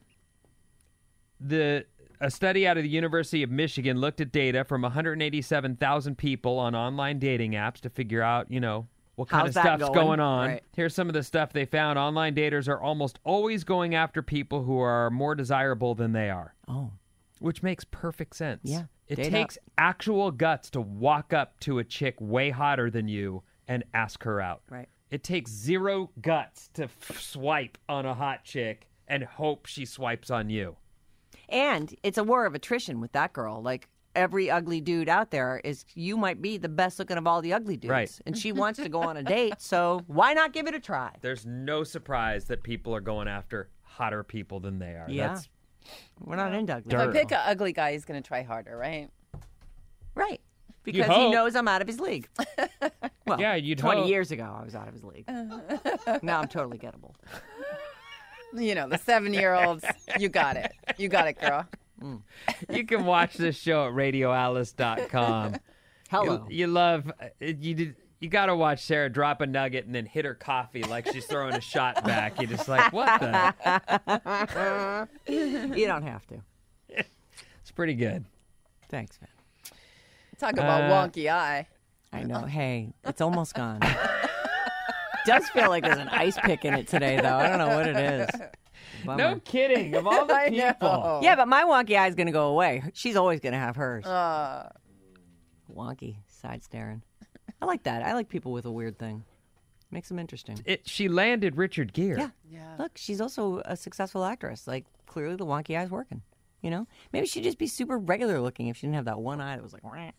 S7: study out of the University of Michigan looked at data from 187,000 people on online dating apps to figure out, what kind
S3: How's
S7: of
S3: that
S7: stuff's
S3: going?
S7: going on.
S3: Right.
S7: Here's some of the stuff they found. Online daters are almost always going after people who are more desirable than they are.
S3: Oh.
S7: Which makes perfect sense.
S3: Yeah,
S7: It
S3: date
S7: takes actual guts to walk up to a chick way hotter than you and ask her out.
S3: Right.
S7: It takes zero guts to swipe on a hot chick and hope she swipes on you.
S3: And it's a war of attrition with that girl. Like every ugly dude out there you might be the best looking of all the ugly dudes.
S7: Right.
S3: And she wants to go on a date, so why not give it a try?
S7: There's no surprise that people are going after hotter people than they are.
S3: Yeah.
S7: That's
S3: We're not into ugly.
S5: If I
S7: Dirt.
S5: pick an ugly guy, he's going to try harder, right?
S3: Right. Because he
S7: hope.
S3: knows I'm out of his league. Well,
S7: Yeah, you'd
S3: 20
S7: hope.
S3: years ago, I was out of his league. Now I'm totally gettable.
S5: The 7-year-olds, you got it. You got it, girl.
S7: You can watch this show at radioalice.com.
S3: Hello.
S7: You love you got to watch Sarah drop a nugget and then hit her coffee like she's throwing a shot back. You're just like, what the?
S3: You don't have to.
S7: It's pretty good.
S3: Thanks, man.
S5: Talk about wonky eye.
S3: I know. Hey, it's almost gone. Does feel like there's an ice pick in it today, though. I don't know what it is. Bummer.
S7: No kidding. Of all the
S5: I
S7: people.
S5: know.
S3: Yeah, but my wonky eye is going to go away. She's always going to have hers.
S5: Uh,
S3: Wonky, side staring. I like that. I like people with a weird thing. Makes them interesting.
S7: She landed Richard Gere.
S3: Yeah.
S5: yeah.
S3: Look, she's also a successful actress. Like, clearly the wonky eye's working. Maybe she'd just be super regular looking if she didn't have that one eye that was like, "Wah."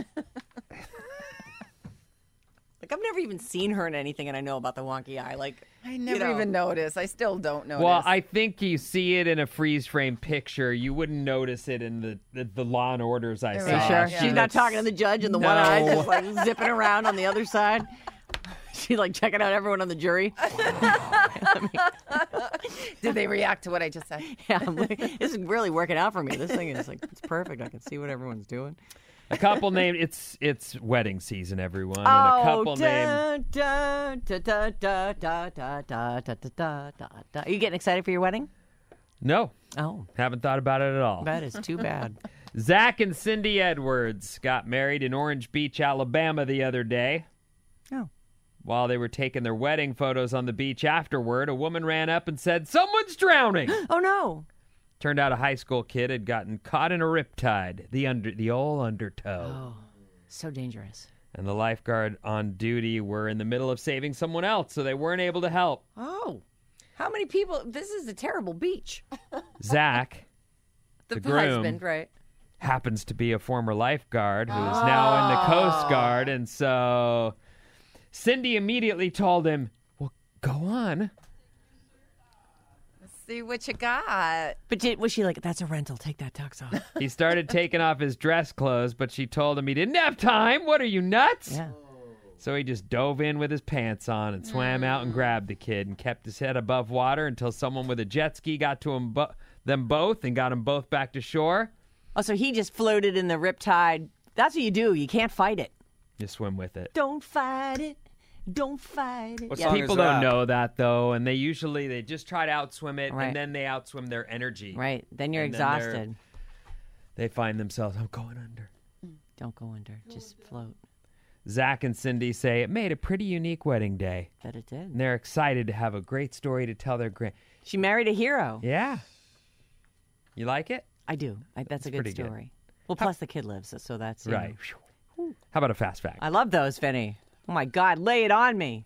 S3: Like, I've never even seen her in anything, and I know about the wonky eye. Like,
S5: I never even noticed. I still don't notice.
S7: Well, I think you see it in a freeze frame picture. You wouldn't notice it in the Law and Orders I saw.
S5: Are you
S3: sure?
S5: Yeah.
S3: She's not talking to the judge, and the one
S7: No.
S3: eye just like zipping around on the other side. She like checking out everyone on the jury.
S5: Did they react to what I just said?
S3: Yeah, this is really working out for me. This thing is like it's perfect. I can see what everyone's doing.
S7: A couple named it's wedding season, everyone. And a couple named
S3: Are you getting excited for your wedding?
S7: No.
S3: Oh,
S7: Haven't thought about it at all.
S3: that is too bad.
S7: Zach and Cindy Edwards got married in Orange Beach, Alabama the other day.
S3: Oh.
S7: While they were taking their wedding photos on the beach afterward, a woman ran up and said, "Someone's drowning."
S3: Oh no.
S7: Turned out a high school kid had gotten caught in a riptide, the old undertow.
S3: Oh, so dangerous.
S7: And the lifeguard on duty were in the middle of saving someone else, so they weren't able to help.
S3: Oh, how many people? This is a terrible beach.
S7: Zach, the groom,
S3: husband, right?
S7: happens to be a former lifeguard who is now in the Coast Guard, and so Cindy immediately told him, "Well, go on."
S5: See what you got.
S3: But was she like, "That's a rental. Take that tux off"?
S7: He started taking off his dress clothes, but she told him he didn't have time. What are you, nuts?
S3: Yeah.
S7: So he just dove in with his pants on and swam out and grabbed the kid and kept his head above water until someone with a jet ski got to them both and got them both back to shore.
S3: Oh, so he just floated in the riptide. That's what you do. You can't fight it.
S7: You swim with it.
S3: Don't fight it. Don't fight it.
S6: What
S3: Yeah.
S6: song
S7: People
S6: is
S7: don't
S6: that?
S7: know that, though, and they just try to outswim it,
S3: Right.
S7: and then they outswim their energy.
S3: Right. Then you're
S7: And then
S3: exhausted.
S7: They find themselves, I'm going under.
S3: Don't go under. Just float.
S7: Zach and Cindy say it made a pretty unique wedding day,
S3: Bet it did.
S7: and they're excited to have a great story to tell their grand.
S3: She married a hero.
S7: Yeah. You like it?
S3: I do. That's a good
S7: pretty good.
S3: story. Well, plus the kid lives, so that's you
S7: Right.
S3: know.
S7: How about a fast fact?
S3: I love those, Vinny. Oh my God, lay it on me.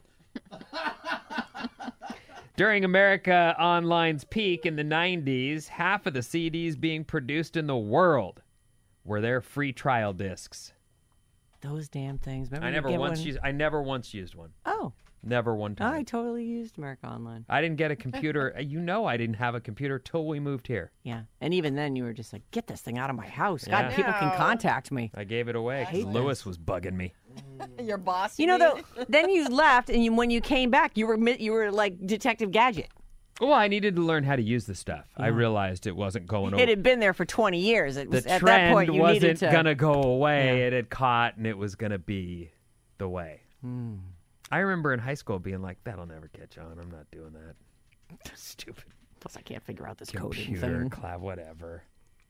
S7: During America Online's peak in the 90s, half of the CDs being produced in the world were their free trial discs.
S3: Those damn things. Remember
S7: I
S3: you
S7: never
S3: get
S7: once
S3: one?
S7: used. I never once used one.
S3: Oh,
S7: Never one time.
S3: I totally used America Online.
S7: I didn't get a computer. I didn't have a computer till we moved here.
S3: Yeah, and even then you were just like, get this thing out of my house.
S7: Yeah.
S3: God, people can contact me.
S7: I gave it away because Lewis was bugging me.
S5: Your boss.
S3: You know, though, then you left, and when you came back, you were like Detective Gadget.
S7: Well, I needed to learn how to use the stuff. I realized it wasn't going over.
S3: It had been there for 20 years. It was
S7: The
S3: at
S7: trend
S3: that point you needed
S7: wasn't
S3: to.
S7: gonna go away.
S3: Yeah.
S7: It had caught, and it was gonna be the way. I remember in high school being like, "That'll never catch on. I'm not doing that." Stupid
S3: Plus, I can't figure out this coding
S7: computer
S3: thing.
S7: clav, whatever.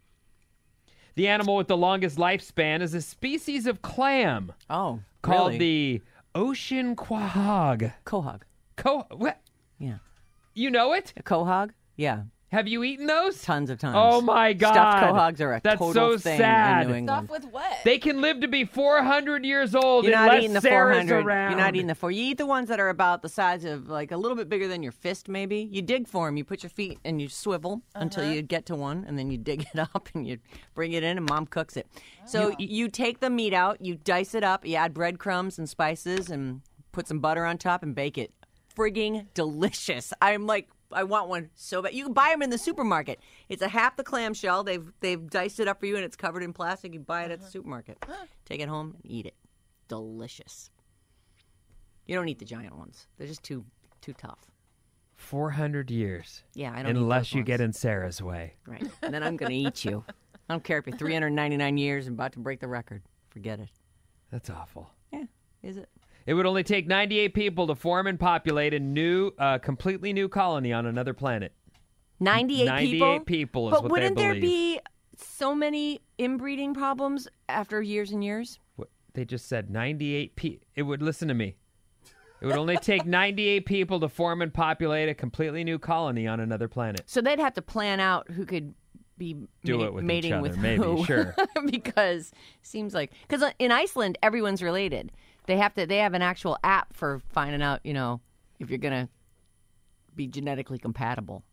S7: The animal with the longest lifespan is a species of clam
S3: Oh,
S7: called
S3: really?
S7: the ocean quahog.
S3: Quahog.
S7: What?
S3: Yeah,
S7: You know it?
S3: a quahog. Yeah,
S7: Have you eaten those?
S3: tons of times.
S7: Oh my God!
S3: Stuffed quahogs are a
S7: That's
S3: total
S7: so
S3: thing
S7: sad.
S3: in New England.
S5: Stuff with what?
S7: They can live to be 400 years old
S3: You're not
S7: unless
S3: eating the
S7: Sarah's
S3: 400.
S7: around.
S3: You're not eating the 4. You eat the ones that are about the size of like a little bit bigger than your fist, maybe. You dig for them. You put your feet and you swivel until you get to one, and then you dig it up and you bring it in, and Mom cooks it. So you take the meat out, you dice it up, you add breadcrumbs and spices, and put some butter on top and bake it. Frigging delicious. I'm like, I want one so bad. You can buy them in the supermarket. It's a half the clamshell. They've diced it up for you, and it's covered in plastic. You buy it at the supermarket. Take it home and eat it. Delicious. You don't eat the giant ones. They're just too tough.
S7: 400 years.
S3: Yeah, I don't. eat
S7: Unless
S3: those
S7: you
S3: ones.
S7: get in Sarah's way.
S3: Right, and then I'm gonna eat you. I don't care if you're 399 years and about to break the record. Forget it.
S7: That's awful.
S3: Yeah, is it?
S7: It would only take 98 people to form and populate a completely new colony on another planet.
S3: 98 people.
S7: 98 people is
S3: But
S7: what
S3: wouldn't
S7: they
S3: there
S7: believe.
S3: be so many inbreeding problems after years and years?
S7: They just said 98 people. It would, listen to me. It would only take 98 people to form and populate a completely new colony on another planet.
S3: So they'd have to plan out who could be
S7: Do it with
S3: mating
S7: each other,
S3: with
S7: maybe,
S3: who.
S7: sure.
S3: Because seems because in Iceland everyone's related. They have an actual app for finding out, if you're gonna be genetically compatible.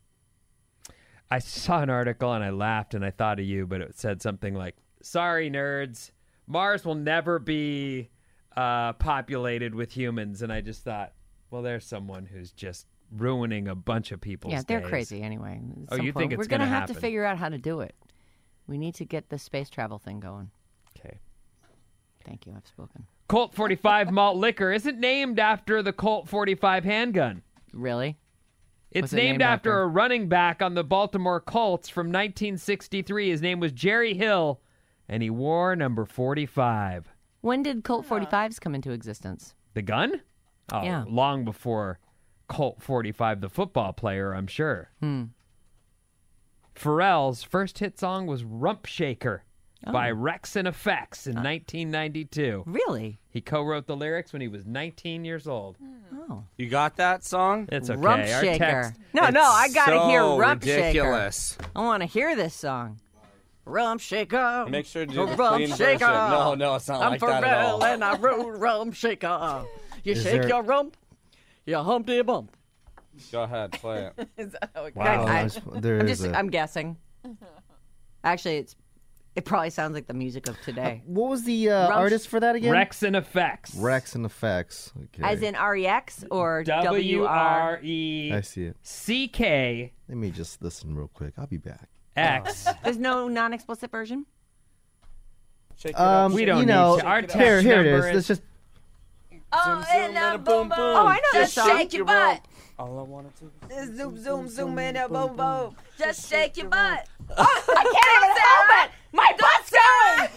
S7: I saw an article and I laughed and I thought of you, but it said something like, "Sorry, nerds, Mars will never be populated with humans." And I just thought, well, there's someone who's just ruining a bunch of people's
S3: Yeah, they're
S7: days.
S3: crazy anyway.
S7: Oh, you think it's
S3: we're gonna
S7: gonna
S3: have to
S7: happen?
S3: figure out how to do it. We need to get the space travel thing going.
S7: Okay.
S3: Thank you. I've spoken.
S7: Colt 45 malt liquor isn't named after the Colt 45 handgun.
S3: Really?
S7: It's
S3: What's it
S7: named
S3: named
S7: after
S3: after?
S7: a running back on the Baltimore Colts from 1963. His name was Jerry Hill, and he wore number 45.
S3: When did Colt 45s come into existence?
S7: The gun? Oh,
S3: Yeah.
S7: long before Colt 45, the football player, I'm sure. Pharrell's first hit song was Rump Shaker by Rex and Effects in 1992.
S3: Really?
S7: He co-wrote the lyrics when he was 19 years old.
S3: Oh.
S6: You got that song?
S7: It's okay.
S3: Rump
S7: Our
S3: Shaker.
S7: text-
S3: No, I gotta
S6: so
S3: hear Rump
S6: ridiculous.
S3: Shaker. I want to hear this song. Rump Shaker.
S6: Make sure to do the
S3: Rump
S6: clean
S3: Shaker.
S6: version. No, it's not
S3: I'm
S6: like that at all.
S3: Pharrell and I wrote Rump Shaker. You
S4: Is
S3: shake
S4: there-
S3: your rump, you humpty bump.
S6: Go ahead, play it.
S5: Is that how it goes?
S7: Wow.
S3: I'm guessing. Actually, it probably sounds like the music of today.
S4: What was the artist for that again?
S7: Rex and Effects.
S4: Rex and Effects. Okay.
S3: As in REX or
S7: W-R-E-C-K.
S4: I see it. Let me just listen real quick. I'll be back.
S7: X.
S3: There's no non-explicit version?
S6: Shake it up.
S7: We don't
S4: you know,
S7: need to. Our text
S4: here it
S7: number
S4: is. Let's just.
S5: Oh, and a boom boom.
S3: Oh, I know that
S5: Just
S3: song.
S5: shake your butt.
S6: All I wanted to.
S5: Zoom zoom zoom and a boom boom. Just shake your butt.
S3: I can't even help it! My butt's going!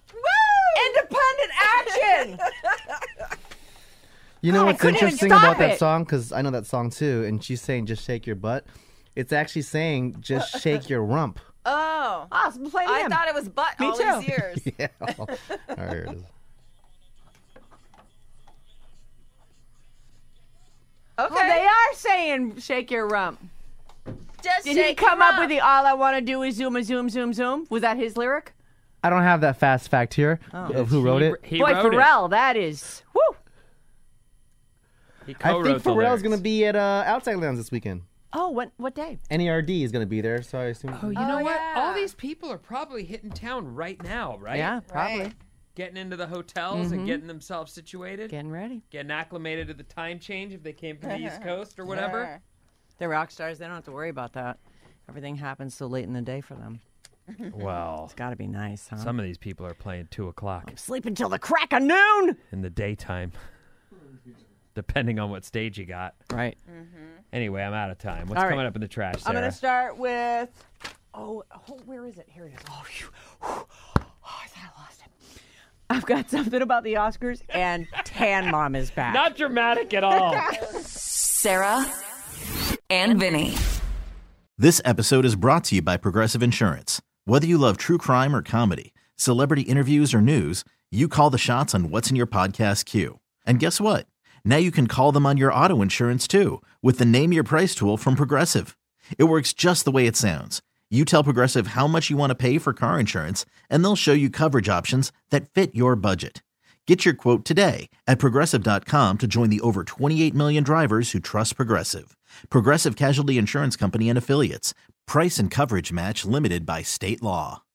S3: Independent action!
S4: You know
S3: God, I
S4: what's
S3: couldn't even
S4: interesting
S3: stop
S4: about that
S3: it.
S4: song? Because I know that song too, and she's saying "just shake your butt." It's actually saying "just shake your rump."
S5: Oh.
S3: Oh, so play it
S5: I
S3: again.
S5: thought it was butt
S3: Me
S5: all
S3: too.
S5: these years.
S4: Yeah. All right, here it is.
S3: Oh, they are saying shake your rump.
S5: Just
S3: Did
S5: shake
S3: he come
S5: your
S3: up with
S5: rump.
S3: the all I want to do is zoom, a zoom, zoom, zoom? Was that his lyric?
S4: I don't have that fast fact here of who wrote it.
S7: He
S3: Boy,
S7: wrote
S3: Pharrell, that is. Woo!
S7: it. He
S4: I
S7: co-wrote
S4: think
S7: the
S4: Pharrell's
S7: lyrics.
S4: going to be at Outside Lands this weekend.
S3: Oh, what day?
S4: NERD is going to be there, so I assume.
S7: Oh, you know what?
S5: yeah.
S7: All these people are probably hitting town right now, right?
S3: Yeah, probably.
S5: Right.
S7: Getting into the hotels and getting themselves situated.
S3: Getting ready.
S7: Getting acclimated to the time change if they came from the East Coast or whatever.
S5: Sure.
S3: They're rock stars. They don't have to worry about that. Everything happens so late in the day for them.
S7: Well,
S3: It's got to be nice, huh?
S7: some of these people are playing 2 o'clock
S3: Sleep until the crack of noon.
S7: in the daytime, depending on what stage you got.
S3: Right.
S7: Anyway, I'm out of time. What's
S3: All right.
S7: coming up in the trash,
S3: I'm
S7: Sarah?
S3: going to start with. Oh, where is it? Here it is. Oh, phew. Oh, I thought I lost it. I've got something about the Oscars, and Tan Mom is back.
S7: Not dramatic at all.
S2: Sarah and Vinny.
S9: This episode is brought to you by Progressive Insurance. Whether you love true crime or comedy, celebrity interviews or news, you call the shots on what's in your podcast queue. And guess what? Now you can call them on your auto insurance too with the Name Your Price tool from Progressive. It works just the way it sounds. You tell Progressive how much you want to pay for car insurance, and they'll show you coverage options that fit your budget. Get your quote today at Progressive.com to join the over 28 million drivers who trust Progressive. Progressive Casualty Insurance Company and Affiliates. Price and coverage match limited by state law.